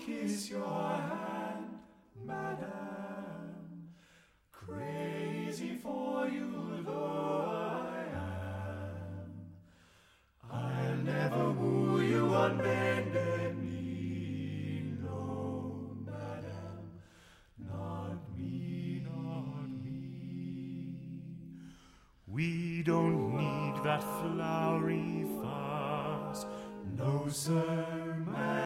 kiss your hand, madame. Crazy for you though I am, I'll never woo you on bended knee, no, madame, not me, not me. We don't need that flowery fuss, no, sir,